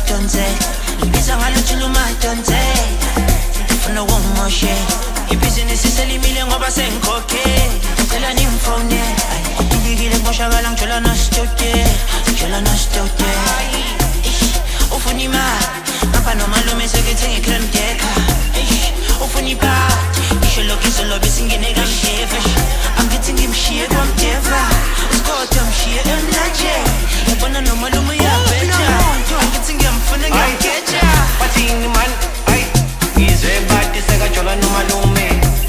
matonze Ibiza ngalutshula umatonze Ngifuna ukumoshe Ibhizinisi selimile ngoba sengikhokhe Ngicela ningifone Kudilikile kumoshakala ngithola nasitode Ufuna imali Ngapha nomalume sekuthenga i-creme decker Ufuna ipati Ngisho lokhu izolobe singene kamdeva Angithi ngimshiye kwamdeva Usikhoda mshiye emlaje Yabona nomalume uyabheja Angithi ngiyamfuna ngiyamgeja Bathini man, ayi Ngizwe bathi sekajola nomalume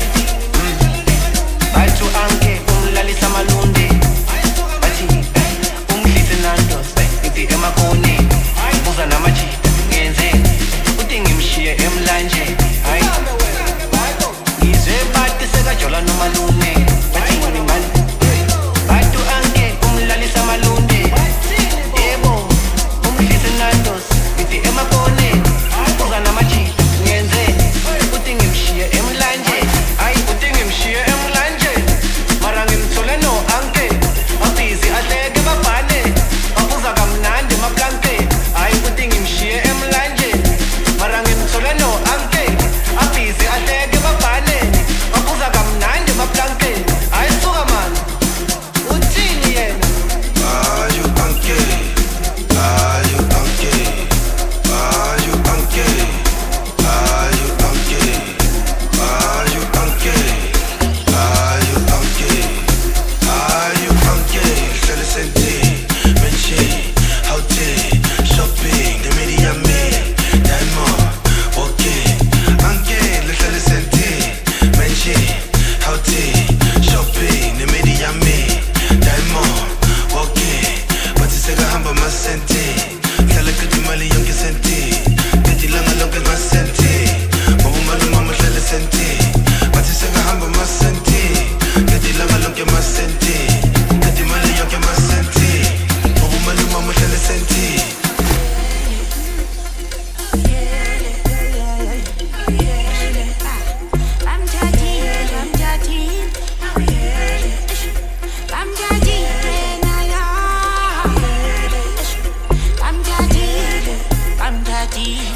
Bathi u-anke umlalisa malunde Bathi umdlise nandos Ngithi emakhone Buza namaji ngenze Uthi ngimshiye emlanje Ayi Ngizwe bathi sekajola nomalume Bathini man Bathi u-anke umlalisa malunde Yebo umdlise nandos Ngithi emakhone Buza namaji ngenze Uthi ngimshiye emlanje Ayi uthi ngimshiye emlanje Mara ngimthole no anke Abhizi ahleke babhane Babuza kamnandi maplanke Ayi uthi ngimshiye emlanje Mara ngimthole no anke Abhizi ahleke babhane Babuza kamnandi maplanke Ayi suka man Uthini yena I'm daddy